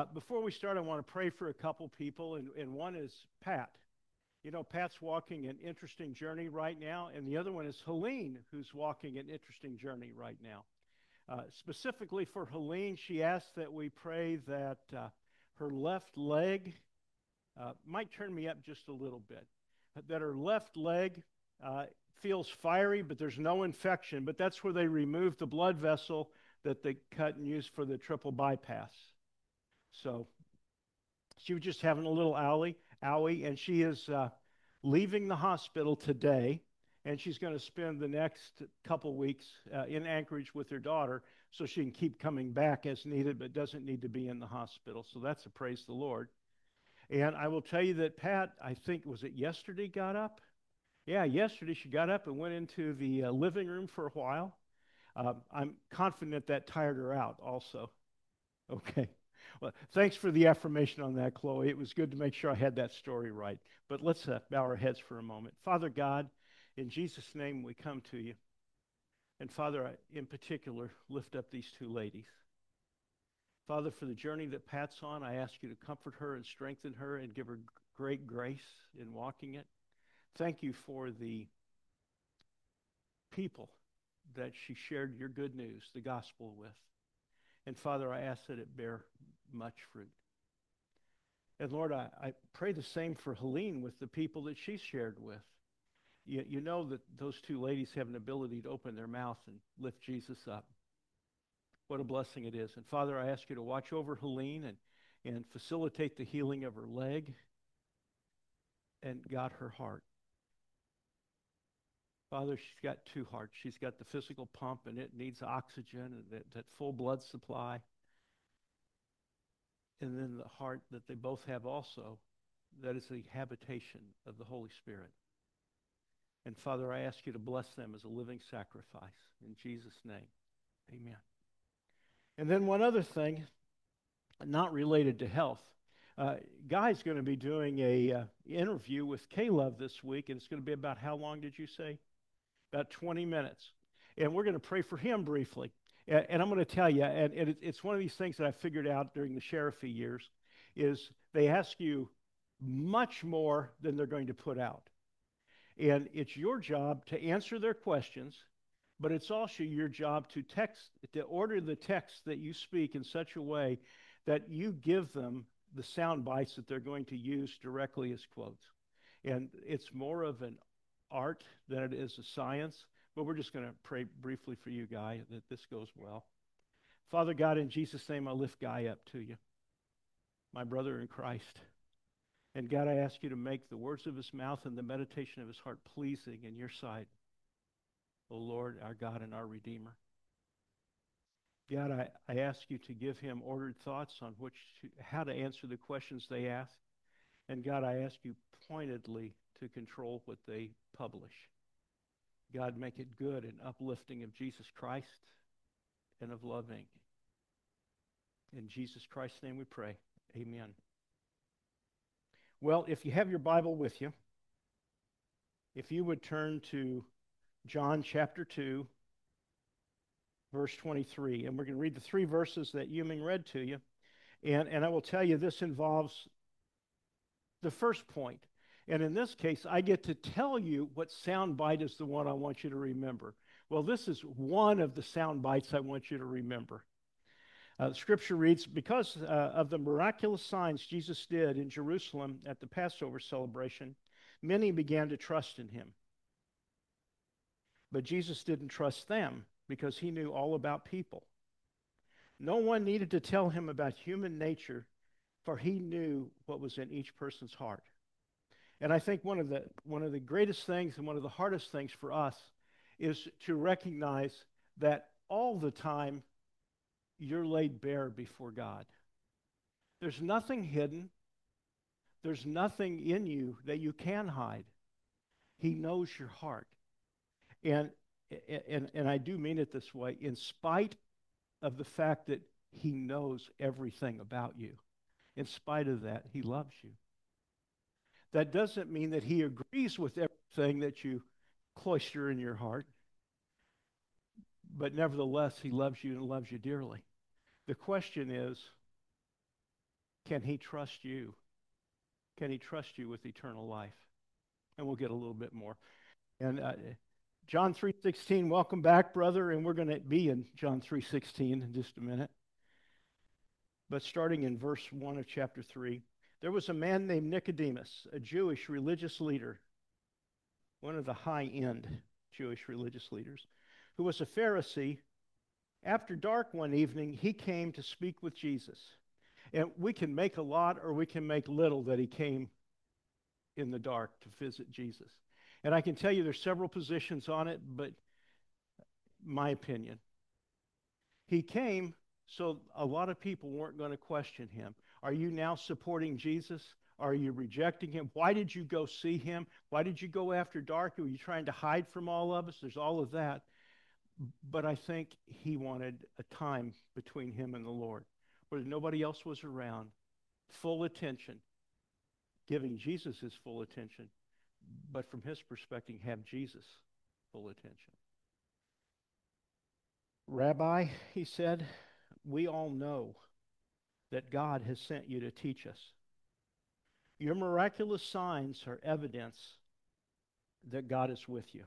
Before we start, I want to pray for a couple people, and one is Pat. You know, Pat's walking an interesting journey right now, and the other one is Helene, who's walking an interesting journey right now. Specifically for Helene, she asked that we pray that her left leg might turn me up just a little bit, that her left leg uh, feels fiery, but there's no infection. But that's where they removed the blood vessel that they cut and used for the triple bypass. So she was just having a little owie, and she is leaving the hospital today, and she's going to spend the next couple weeks in Anchorage with her daughter so she can keep coming back as needed, but doesn't need to be in the hospital. So that's a praise the Lord. And I will tell you that Pat, I think, was it yesterday, got up? Yeah, yesterday she got up and went into the living room for a while. I'm confident that tired her out also. Okay. Well, thanks for the affirmation on that, Chloe. It was good to make sure I had that story right. But let's bow our heads for a moment. Father God, in Jesus' name we come to you. And Father, I, in particular, lift up these two ladies. Father, for the journey that Pat's on, I ask you to comfort her and strengthen her and give her great grace in walking it. Thank you for the people that she shared your good news, the gospel with. And Father, I ask that it bear much fruit. And Lord, I pray the same for Helene with the people that she's shared with. You know that those two ladies have an ability to open their mouth and lift Jesus up. What a blessing it is. And Father, I ask you to watch over Helene and facilitate the healing of her leg and God, her heart. Father, she's got two hearts. She's got the physical pump, and it needs oxygen and that full blood supply. And then the heart that they both have also, that is the habitation of the Holy Spirit. And Father, I ask you to bless them as a living sacrifice. In Jesus' name, amen. And then one other thing, not related to health. Guy's going to be doing a interview with Caleb this week, and it's going to be about how long did you say? About 20 minutes. And we're going to pray for him briefly. And I'm going to tell you, and it's one of these things that I figured out during the sheriffy years, is they ask you much more than they're going to put out. And it's your job to answer their questions, but it's also your job to order the text that you speak in such a way that you give them the sound bites that they're going to use directly as quotes. And it's more of an art than it is a science, but we're just going to pray briefly for you, Guy, that this goes well. Father God, in Jesus' name, I lift Guy up to you, my brother in Christ. And God, I ask you to make the words of his mouth and the meditation of his heart pleasing in your sight, O Lord, our God and our Redeemer. God, I ask you to give him ordered thoughts on how to answer the questions they ask. And God, I ask you pointedly to control what they publish. God, make it good and uplifting of Jesus Christ and of loving. In Jesus Christ's name we pray. Amen. Well, if you have your Bible with you, if you would turn to John chapter 2, verse 23, and we're going to read the three verses that Yuming read to you. And I will tell you, this involves the first point. And in this case, I get to tell you what sound bite is the one I want you to remember. Well, this is one of the sound bites I want you to remember. Scripture reads, because of the miraculous signs Jesus did in Jerusalem at the Passover celebration, many began to trust in him. But Jesus didn't trust them because he knew all about people. No one needed to tell him about human nature, for he knew what was in each person's heart. And I think one of the greatest things and one of the hardest things for us is to recognize that all the time you're laid bare before God. There's nothing hidden. There's nothing in you that you can hide. He knows your heart. And I do mean it this way, in spite of the fact that he knows everything about you. In spite of that, he loves you. That doesn't mean that he agrees with everything that you cloister in your heart, but nevertheless, he loves you and loves you dearly. The question is, Can he trust you? Can he trust you with eternal life? And we'll get a little bit more. And John 3:16, welcome back, brother. And we're going to be in John 3:16 in just a minute. But starting in verse 1 of chapter 3, there was a man named Nicodemus, a Jewish religious leader, one of the high-end Jewish religious leaders, who was a Pharisee. After dark one evening, he came to speak with Jesus. And we can make a lot or we can make little that he came in the dark to visit Jesus. And I can tell you there's several positions on it, but my opinion. He came so a lot of people weren't going to question him. Are you now supporting Jesus? Are you rejecting him? Why did you go see him? Why did you go after dark? Were you trying to hide from all of us? There's all of that. But I think he wanted a time between him and the Lord where nobody else was around, full attention, giving Jesus his full attention, but from his perspective, have Jesus full attention. Rabbi, he said, we all know that God has sent you to teach us. Your miraculous signs are evidence that God is with you.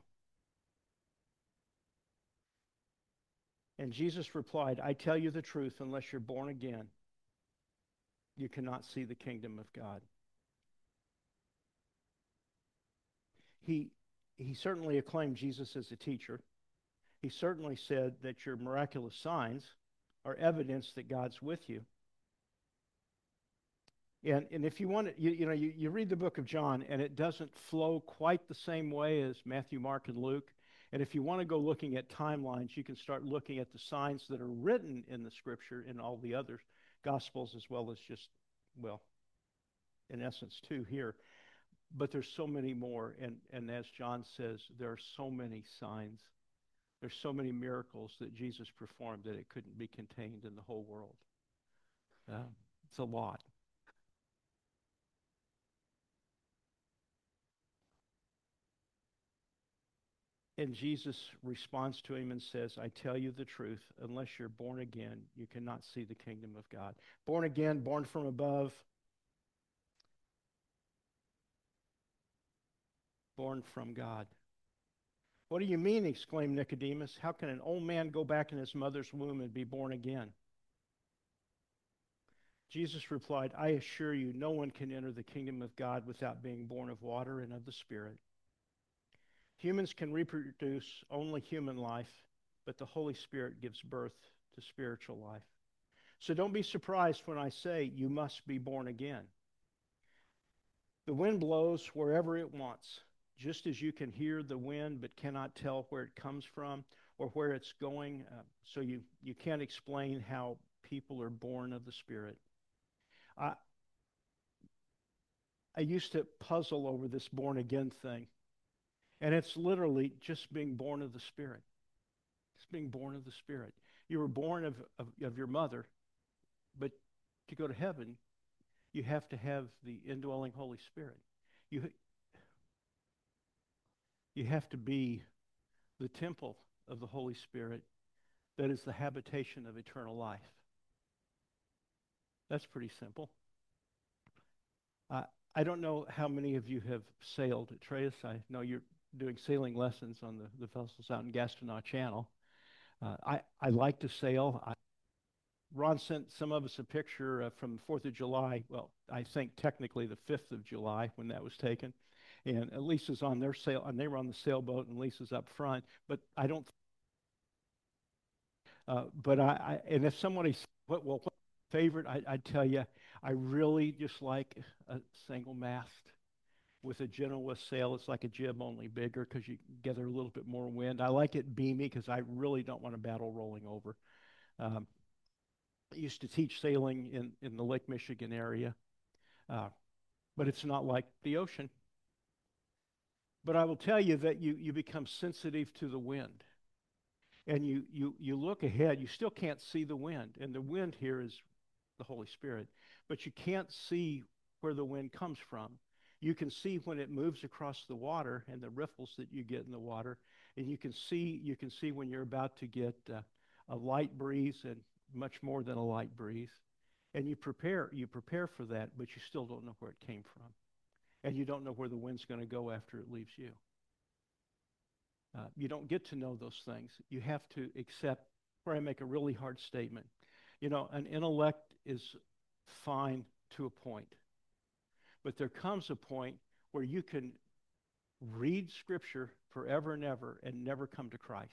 And Jesus replied, I tell you the truth, unless you're born again, you cannot see the kingdom of God. He certainly acclaimed Jesus as a teacher. He certainly said that your miraculous signs are evidence that God's with you. And if you want to, you read the book of John, and it doesn't flow quite the same way as Matthew, Mark, and Luke. And if you want to go looking at timelines, you can start looking at the signs that are written in the Scripture in all the other Gospels, as well as just, well, in essence, two here. But there's so many more. And as John says, there are so many signs. There's so many miracles that Jesus performed that it couldn't be contained in the whole world. It's a lot. And Jesus responds to him and says, I tell you the truth, unless you're born again, you cannot see the kingdom of God. Born again, born from above, born from God. What do you mean? Exclaimed Nicodemus. How can an old man go back in his mother's womb and be born again? Jesus replied, I assure you, no one can enter the kingdom of God without being born of water and of the Spirit. Humans can reproduce only human life, but the Holy Spirit gives birth to spiritual life. So don't be surprised when I say you must be born again. The wind blows wherever it wants, just as you can hear the wind but cannot tell where it comes from or where it's going. So you can't explain how people are born of the Spirit. I used to puzzle over this born again thing. And it's literally just being born of the Spirit. It's being born of the Spirit. You were born of your mother, but to go to heaven, you have to have the indwelling Holy Spirit. You have to be the temple of the Holy Spirit that is the habitation of eternal life. That's pretty simple. I don't know how many of you have sailed at Trace. I know you're doing sailing lessons on the vessels out in Gastineau Channel. I like to sail. Ron sent some of us a picture from the 4th of July. Well, I think technically the 5th of July when that was taken. And Lisa's on their sail, and they were on the sailboat, and Lisa's up front. But I don't. And if somebody, what's favorite? I'd tell you, I really just like a single mast with a generalist sail. It's like a jib, only bigger because you gather a little bit more wind. I like it beamy because I really don't want a battle rolling over. I used to teach sailing in the Lake Michigan area, but it's not like the ocean. But I will tell you that you become sensitive to the wind. And you look ahead, you still can't see the wind. And the wind here is the Holy Spirit. But you can't see where the wind comes from. You can see when it moves across the water and the ripples that you get in the water. And you can see when you're about to get a light breeze and much more than a light breeze. And you prepare for that, but you still don't know where it came from. And you don't know where the wind's going to go after it leaves you. You don't get to know those things. You have to accept, where I make a really hard statement. You know, an intellect is fine to a point, but there comes a point where you can read Scripture forever and ever and never come to Christ.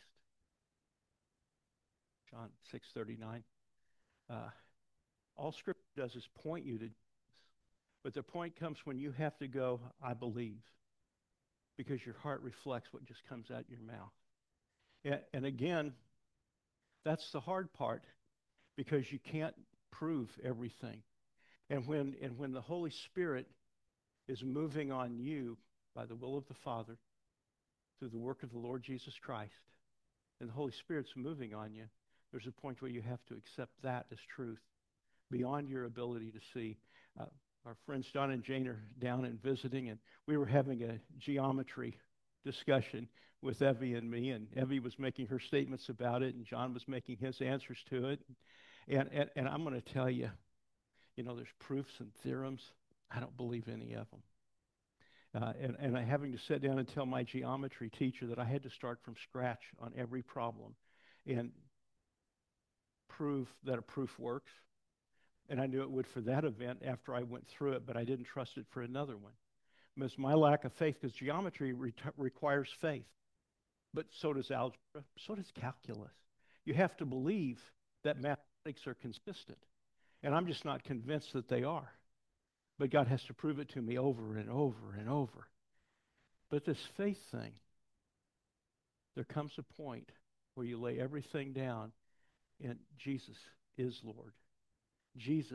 John 6:39. All Scripture does is point you to Jesus. But the point comes when you have to go, I believe, because your heart reflects what just comes out your mouth. And again, that's the hard part, because you can't prove everything. And when the Holy Spirit is moving on you by the will of the Father through the work of the Lord Jesus Christ, and the Holy Spirit's moving on you, there's a point where you have to accept that as truth beyond your ability to see. Our friends John and Jane are down and visiting, and we were having a geometry discussion with Evie and me, and Evie was making her statements about it, and John was making his answers to it. And I'm going to tell you, you know, there's proofs and theorems. I don't believe any of them. And I having to sit down and tell my geometry teacher that I had to start from scratch on every problem and prove that a proof works. And I knew it would for that event after I went through it, but I didn't trust it for another one. It was my lack of faith, because geometry requires faith. But so does algebra, so does calculus. You have to believe that mathematics are consistent. And I'm just not convinced that they are. But God has to prove it to me over and over and over. But this faith thing, there comes a point where you lay everything down and Jesus is Lord. Jesus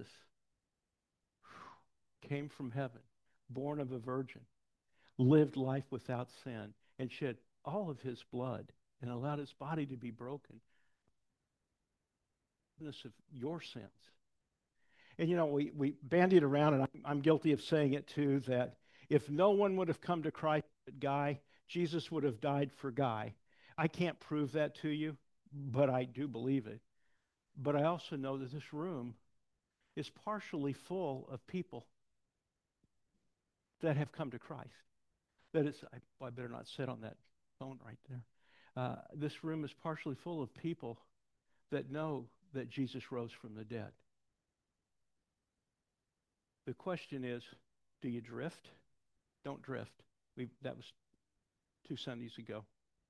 came from heaven, born of a virgin, lived life without sin, and shed all of his blood and allowed his body to be broken. Forgiveness of your sins. And you know, we bandied around, and I'm guilty of saying it too, that if no one would have come to Christ but Guy, Jesus would have died for Guy. I can't prove that to you, but I do believe it. But I also know that this room is partially full of people that have come to Christ. That is, I better not sit on that phone right there. This room is partially full of people that know that Jesus rose from the dead. The question is, do you drift? Don't drift. That was 2 Sundays ago.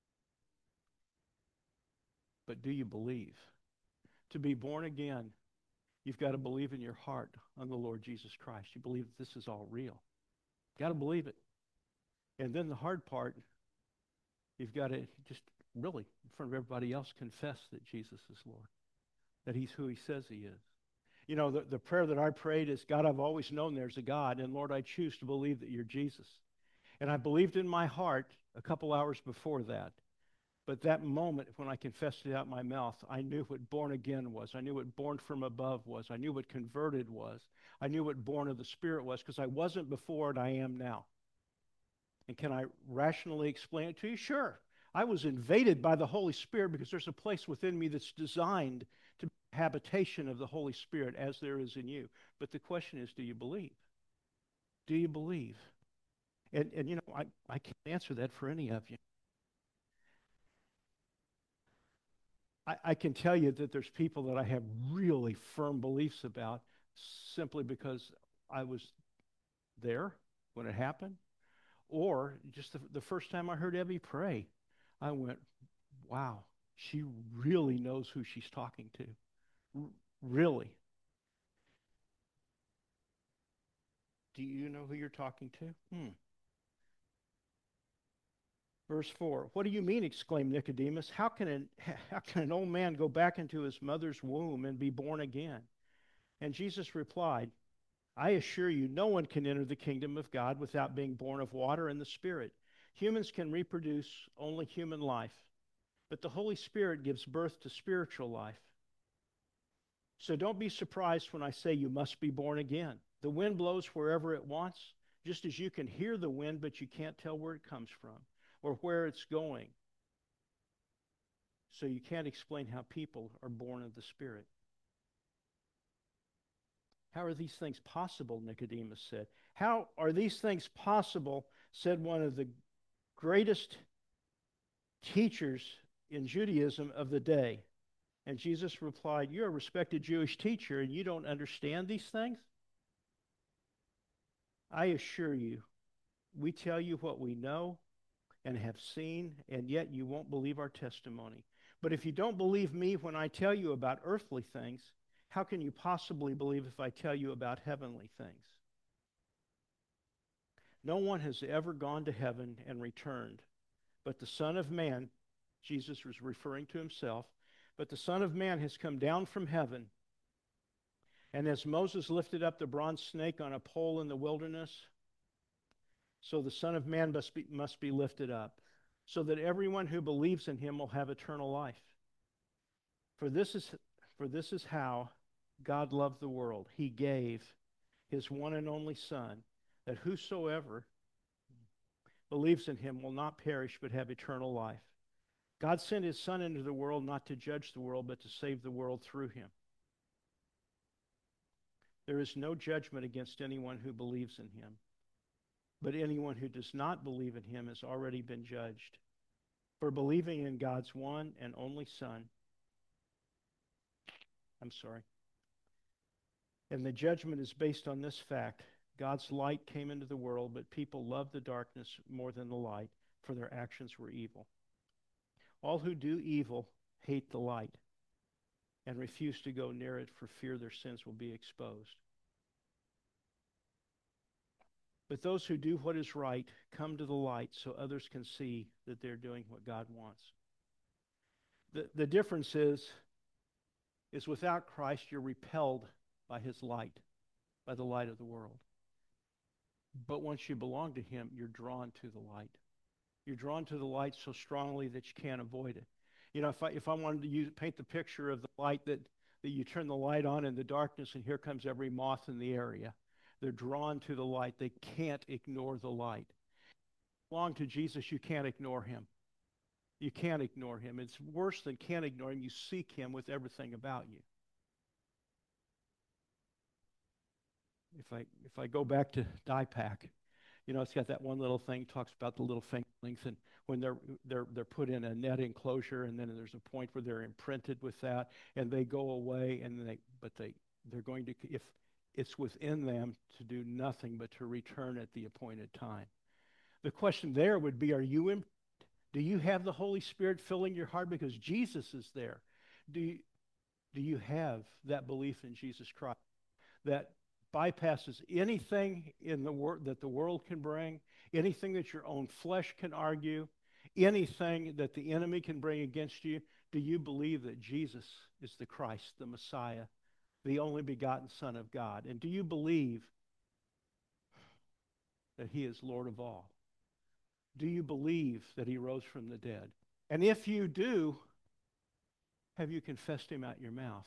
But do you believe? To be born again, you've got to believe in your heart on the Lord Jesus Christ. You believe that this is all real. You've got to believe it. And then the hard part, you've got to just really, in front of everybody else, confess that Jesus is Lord, that he's who he says he is. You know, the prayer that I prayed is, God, I've always known there's a God, and Lord, I choose to believe that you're Jesus. And I believed in my heart a couple hours before that. But that moment when I confessed it out my mouth, I knew what born again was. I knew what born from above was. I knew what converted was. I knew what born of the Spirit was, because I wasn't before and I am now. And can I rationally explain it to you? Sure. I was invaded by the Holy Spirit because there's a place within me that's designed to be a habitation of the Holy Spirit as there is in you. But the question is, do you believe? Do you believe? And you know, I can't answer that for any of you. I can tell you that there's people that I have really firm beliefs about simply because I was there when it happened. Or just the first time I heard Evie pray, I went, wow, she really knows who she's talking to. Really. Do you know who you're talking to? Verse 4, what do you mean, exclaimed Nicodemus. How can an old man go back into his mother's womb and be born again? And Jesus replied, I assure you, no one can enter the kingdom of God without being born of water and the Spirit. Humans can reproduce only human life, but the Holy Spirit gives birth to spiritual life. So don't be surprised when I say you must be born again. The wind blows wherever it wants, just as you can hear the wind, but you can't tell where it comes from or where it's going. So you can't explain how people are born of the Spirit. How are these things possible? Nicodemus said. How are these things possible? Said one of the greatest teachers in Judaism of the day. And Jesus replied, "You're a respected Jewish teacher and you don't understand these things? I assure you, we tell you what we know and have seen, and yet you won't believe our testimony. But if you don't believe me when I tell you about earthly things, how can you possibly believe if I tell you about heavenly things? No one has ever gone to heaven and returned, but the Son of Man," Jesus was referring to himself, "but the Son of Man has come down from heaven. And as Moses lifted up the bronze snake on a pole in the wilderness, so the Son of Man must be lifted up, so that everyone who believes in him will have eternal life. For this is how God loved the world. He gave his one and only Son, that whosoever believes in him will not perish but have eternal life. God sent his Son into the world not to judge the world, but to save the world through him. There is no judgment against anyone who believes in him. But anyone who does not believe in him has already been judged. For believing in God's one and only Son, and the judgment is based on this fact: God's light came into the world, but people loved the darkness more than the light, for their actions were evil. All who do evil hate the light and refuse to go near it for fear their sins will be exposed. But those who do what is right come to the light so others can see that they're doing what God wants. The difference is without Christ, you're repelled by his light, by the light of the world. But once you belong to him, you're drawn to the light. You're drawn to the light so strongly that you can't avoid it. You know, if I wanted to paint the picture of the light that you turn the light on in the darkness and here comes every moth in the area. They're drawn to the light. They can't ignore the light. If you belong to Jesus, you can't ignore him. You can't ignore him. It's worse than can't ignore him. You seek him with everything about you. If I go back to DIPAC, you know, it's got that one little thing, talks about the little fingerlings, and when they're put in a net enclosure, and then there's a point where they're imprinted with that, and they go away, and they're going to, if it's within them to do nothing but to return at the appointed time. The question there would be, do you have the Holy Spirit filling your heart because Jesus is there? Do you have that belief in Jesus Christ that bypasses anything in the world that the world can bring, anything that your own flesh can argue, anything that the enemy can bring against you? Do you believe that Jesus is the Christ, the Messiah, the only begotten Son of God? And do you believe that he is Lord of all? Do you believe that he rose from the dead? And if you do, have you confessed him out your mouth?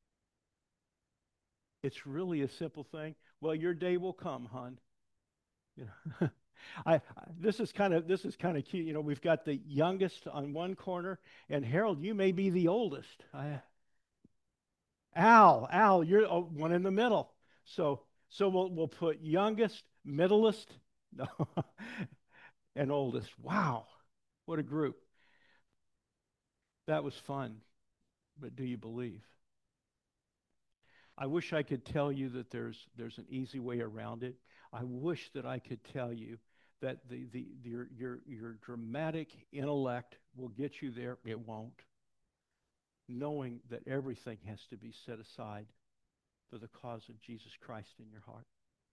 It's really a simple thing. Well, your day will come, hon. You know, this is kind of cute. You know, we've got the youngest on one corner, and Harold, you may be the oldest. Al, you're one in the middle. So we'll put youngest, middleest, no, and oldest. Wow, what a group. That was fun, but do you believe? I wish I could tell you that there's an easy way around it. I wish that I could tell you that your dramatic intellect will get you there. It won't. Knowing that everything has to be set aside for the cause of Jesus Christ in your heart.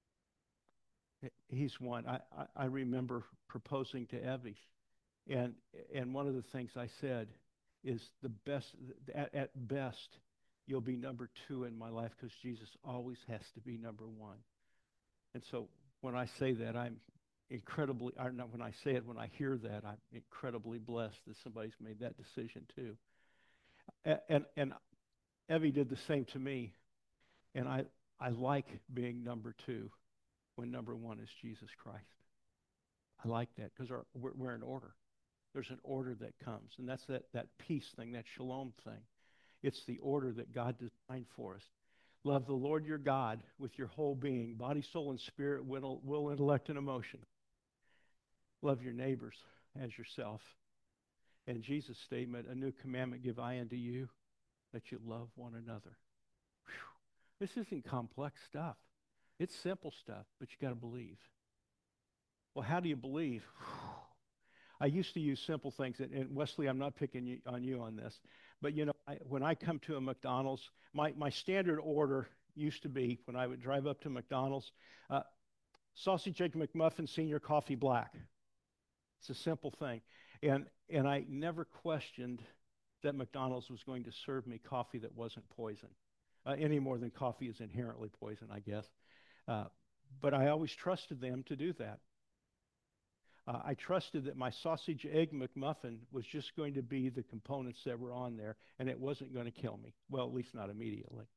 He's one. I remember proposing to Evie, and one of the things I said is at best, you'll be number 2 in my life because Jesus always has to be number 1. And so when I say that, I'm incredibly, or not when I say it, when I hear that, I'm incredibly blessed that somebody's made that decision too. And Evie did the same to me. And I like being number 2 when number 1 is Jesus Christ. I like that because we're in order. There's an order that comes. And that's that peace thing, that shalom thing. It's the order that God designed for us. Love the Lord your God with your whole being, body, soul, and spirit, will, intellect, and emotion. Love your neighbors as yourself. And Jesus' statement, a new commandment give I unto you, that you love one another. Whew. This isn't complex stuff. It's simple stuff, but you got to believe. Well, how do you believe? I used to use simple things, and Wesley, I'm not picking on you on this, but when I come to a McDonald's, my standard order used to be, when I would drive up to McDonald's, uh, sausage, egg, McMuffin, senior, coffee, black. It's a simple thing. And I never questioned that McDonald's was going to serve me coffee that wasn't poison, any more than coffee is inherently poison, I guess. Uh, but I always trusted them to do that. I trusted that my sausage, egg, McMuffin was just going to be the components that were on there, and it wasn't going to kill me. Well, at least not immediately.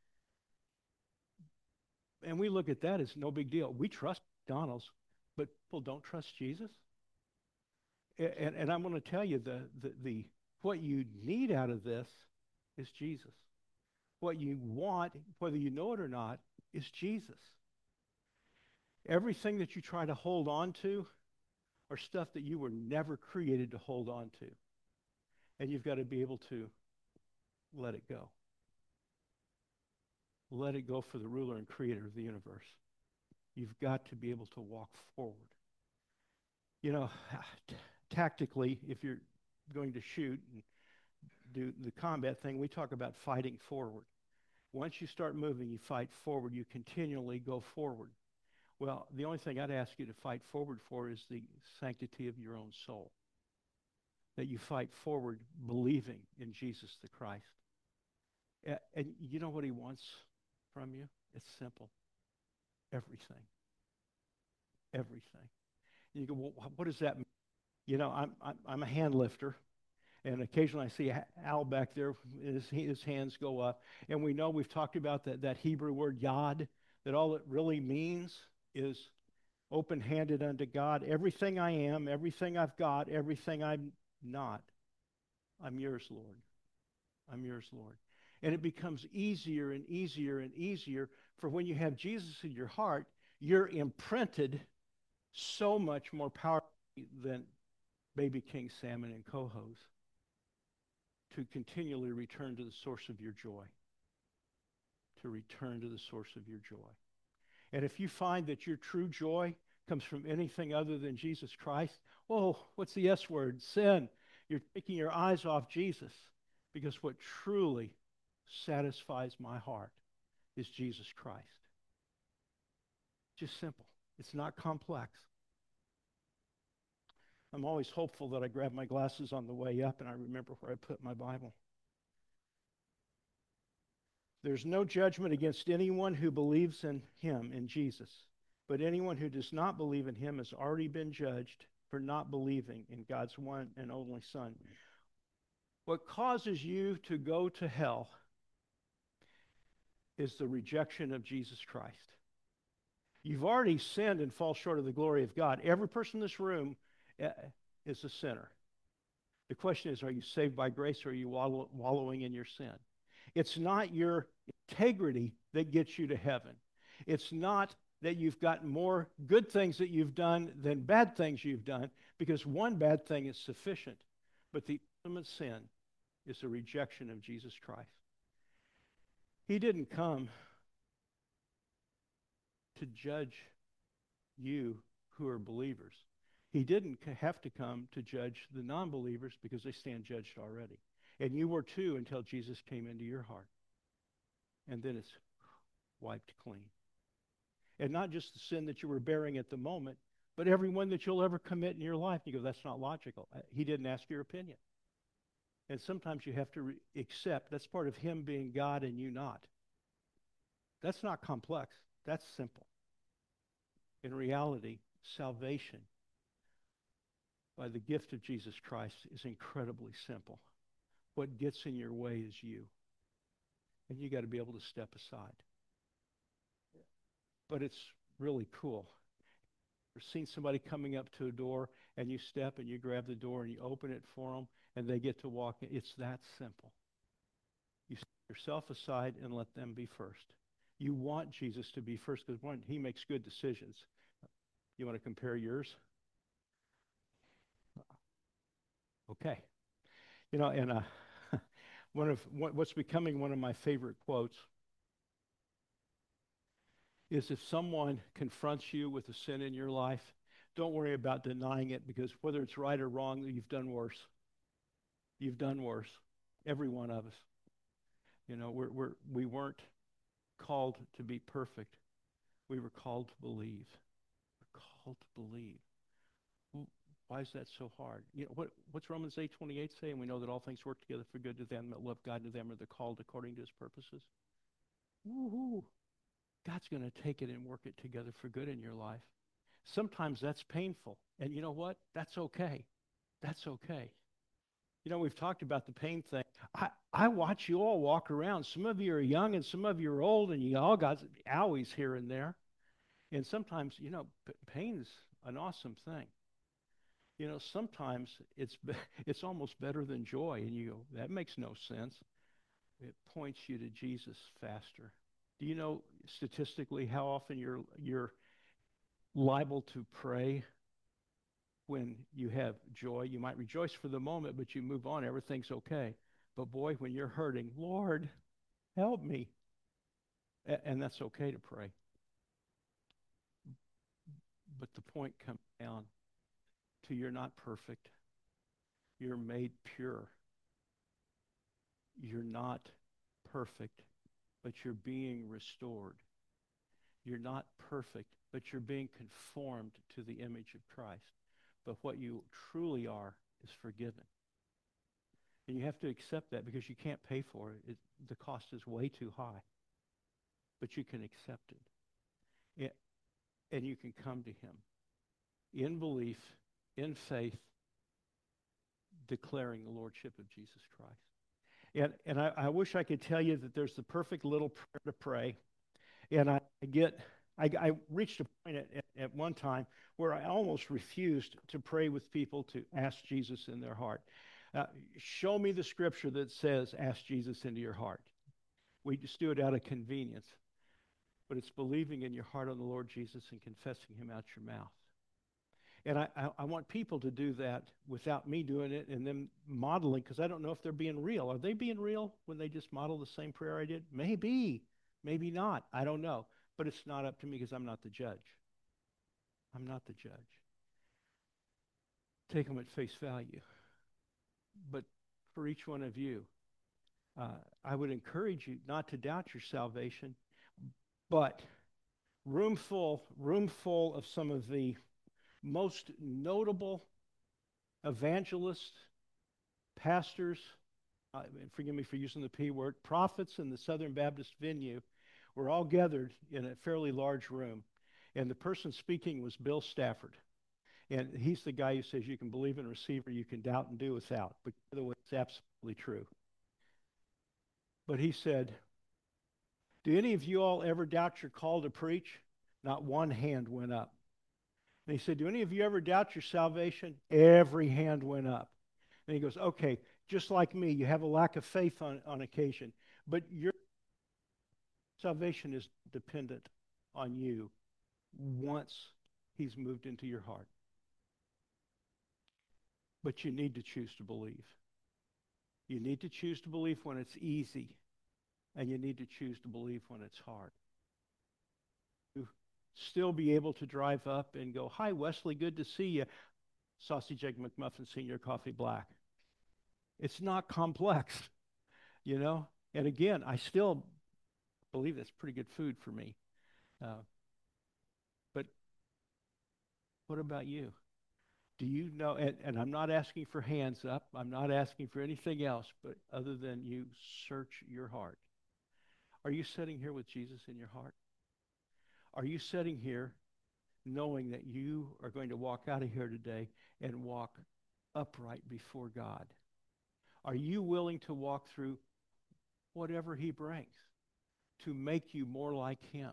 And we look at that as no big deal. We trust McDonald's, but people don't trust Jesus. And I'm going to tell you, the what you need out of this is Jesus. What you want, whether you know it or not, is Jesus. Everything that you try to hold on to are stuff that you were never created to hold on to. And you've got to be able to let it go. Let it go for the ruler and creator of the universe. You've got to be able to walk forward. Tactically, if you're going to shoot and do the combat thing, we talk about fighting forward. Once you start moving, you fight forward. You continually go forward. Well, the only thing I'd ask you to fight forward for is the sanctity of your own soul. That you fight forward believing in Jesus the Christ. And you know what he wants from you? It's simple. Everything. Everything. And you go, well, what does that mean? I'm a hand lifter, and occasionally I see Al back there, his hands go up, and we know we've talked about that Hebrew word yad, that all it really means is open-handed unto God. Everything I am, everything I've got, everything I'm not, I'm yours, Lord. I'm yours, Lord. And it becomes easier and easier and easier, for when you have Jesus in your heart, you're imprinted so much more powerfully than baby king salmon and cohos to continually return to the source of your joy. To return to the source of your joy. And if you find that your true joy comes from anything other than Jesus Christ, oh, what's the S word? Sin. You're taking your eyes off Jesus, because what truly satisfies my heart is Jesus Christ. Just simple. It's not complex. I'm always hopeful that I grab my glasses on the way up and I remember where I put my Bible. There's no judgment against anyone who believes in him, in Jesus. But anyone who does not believe in him has already been judged for not believing in God's one and only Son. What causes you to go to hell is the rejection of Jesus Christ. You've already sinned and fall short of the glory of God. Every person in this room is a sinner. The question is, are you saved by grace, or are you wallowing in your sin? It's not your integrity that gets you to heaven. It's not that you've got more good things that you've done than bad things you've done, because one bad thing is sufficient. But the ultimate sin is the rejection of Jesus Christ. He didn't come to judge you who are believers. He didn't have to come to judge the non-believers, because they stand judged already. And you were too, until Jesus came into your heart. And then it's wiped clean. And not just the sin that you were bearing at the moment, but every one that you'll ever commit in your life. You go, that's not logical. He didn't ask your opinion. And sometimes you have to accept that's part of him being God and you not. That's not complex. That's simple. In reality, salvation by the gift of Jesus Christ is incredibly simple. What gets in your way is you. And you got to be able to step aside. But it's really cool. You've seen somebody coming up to a door, and you step and you grab the door and you open it for them, and they get to walk in. It's that simple. You set yourself aside and let them be first. You want Jesus to be first because, one, he makes good decisions. You want to compare yours? Okay. And what's becoming one of my favorite quotes is if someone confronts you with a sin in your life, don't worry about denying it because whether it's right or wrong, you've done worse. You've done worse. Every one of us. We weren't called to be perfect. We were called to believe. We're called to believe. Why is that so hard? What's Romans 8:28 say? And we know that all things work together for good to them that love God, to them are the called according to his purposes. Woo-hoo. God's going to take it and work it together for good in your life. Sometimes that's painful. And you know what? That's okay. That's okay. We've talked about the pain thing. I watch you all walk around. Some of you are young and some of you are old, and you all got owies here and there. And sometimes, pain's an awesome thing. Sometimes it's almost better than joy, and you go, that makes no sense. It points you to Jesus faster. Do you know statistically how often you're liable to pray when you have joy? You might rejoice for the moment, but you move on. Everything's okay. But boy, when you're hurting, Lord, help me. And that's okay to pray. But the point comes down to you're not perfect. You're made pure. You're not perfect, but you're being restored. You're not perfect, but you're being conformed to the image of Christ. But what you truly are is forgiven. And you have to accept that because you can't pay for it. The cost is way too high. But you can accept it. And you can come to him in belief, in faith, declaring the lordship of Jesus Christ. And I wish I could tell you that there's the perfect little prayer to pray. And I reached a point at one time where I almost refused to pray with people to ask Jesus in their heart. Show me the scripture that says, ask Jesus into your heart. We just do it out of convenience. But it's believing in your heart on the Lord Jesus and confessing him out your mouth. And I want people to do that without me doing it and them modeling, because I don't know if they're being real. Are they being real when they just model the same prayer I did? Maybe. Maybe not. I don't know. But it's not up to me because I'm not the judge. I'm not the judge. Take them at face value. But for each one of you, I would encourage you not to doubt your salvation, but room full of some of the most notable evangelists, pastors, forgive me for using the P word, prophets in the Southern Baptist venue were all gathered in a fairly large room. And the person speaking was Bill Stafford. And he's the guy who says you can believe and receive or you can doubt and do without. But by the way, it's absolutely true. But he said, do any of you all ever doubt your call to preach? Not one hand went up. And he said, do any of you ever doubt your salvation? Every hand went up. And he goes, okay, just like me, you have a lack of faith on occasion, but your salvation is dependent on you once he's moved into your heart. But you need to choose to believe. You need to choose to believe when it's easy, and you need to choose to believe when it's hard. You still be able to drive up and go, hi, Wesley, good to see you. Sausage, egg, McMuffin, senior, coffee, black. It's not complex, And again, I still believe that's pretty good food for me. But what about you? Do you know, and I'm not asking for hands up, I'm not asking for anything else, but other than you search your heart. Are you sitting here with Jesus in your heart? Are you sitting here knowing that you are going to walk out of here today and walk upright before God? Are you willing to walk through whatever he brings to make you more like him?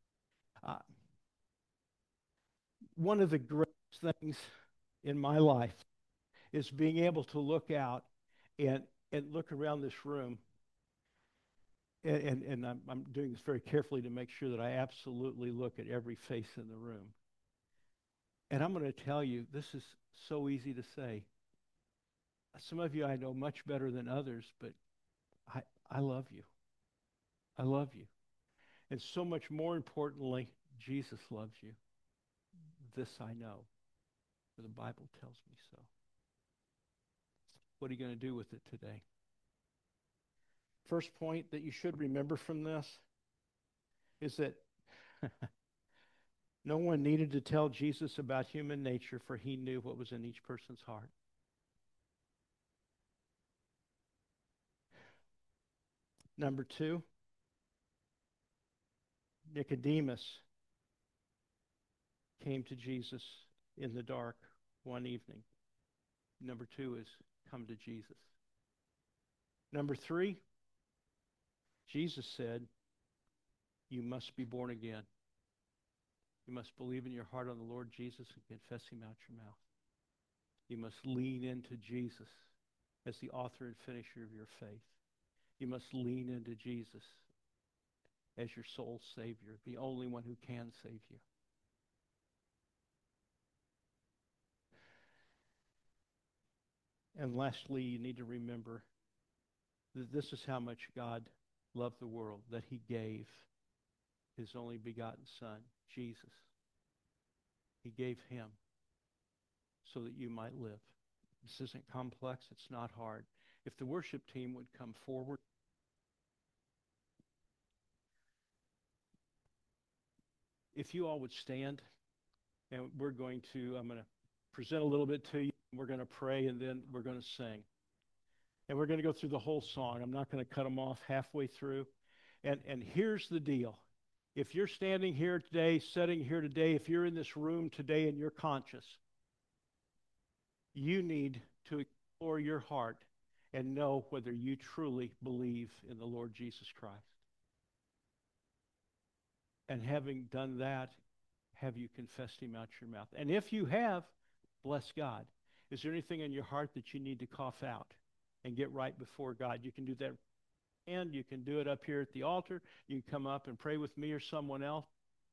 One of the greatest things in my life is being able to look out and look around this room and I'm doing this very carefully to make sure that I absolutely look at every face in the room. And I'm going to tell you, this is so easy to say. Some of you I know much better than others, but I, I love you. I love you. And so much more importantly, Jesus loves you. This I know, for the Bible tells me so. What are you going to do with it today? First point that you should remember from this is that no one needed to tell Jesus about human nature, for he knew what was in each person's heart. Number two, Nicodemus came to Jesus in the dark one evening. Number two is come to Jesus. Number three, Jesus said, you must be born again. You must believe in your heart on the Lord Jesus and confess him out your mouth. You must lean into Jesus as the author and finisher of your faith. You must lean into Jesus as your soul's Savior, the only one who can save you. And lastly, you need to remember that this is how much God loved the world, that he gave his only begotten Son, Jesus. He gave him so that you might live. This isn't complex. It's not hard. If the worship team would come forward. If you all would stand, and I'm going to present a little bit to you. We're going to pray, and then we're going to sing. And we're going to go through the whole song. I'm not going to cut them off halfway through. And here's the deal. If you're standing here today, sitting here today, if you're in this room today and you're conscious, you need to explore your heart and know whether you truly believe in the Lord Jesus Christ. And having done that, have you confessed him out your mouth? And if you have, bless God. Is there anything in your heart that you need to cough out and get right before God? You can do that, and you can do it up here at the altar. You can come up and pray with me or someone else.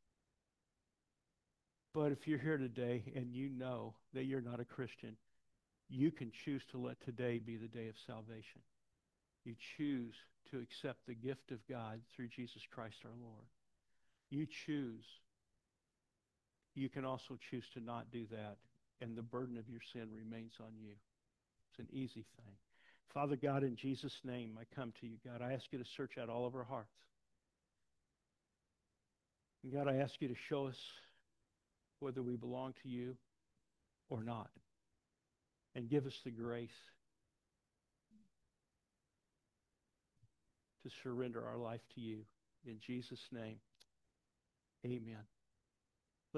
But if you're here today and you know that you're not a Christian, you can choose to let today be the day of salvation. You choose to accept the gift of God through Jesus Christ our Lord. You choose. You can also choose to not do that, and the burden of your sin remains on you. It's an easy thing. Father God, in Jesus' name, I come to you, God. I ask you to search out all of our hearts. And God, I ask you to show us whether we belong to you or not. And give us the grace to surrender our life to you. In Jesus' name, amen.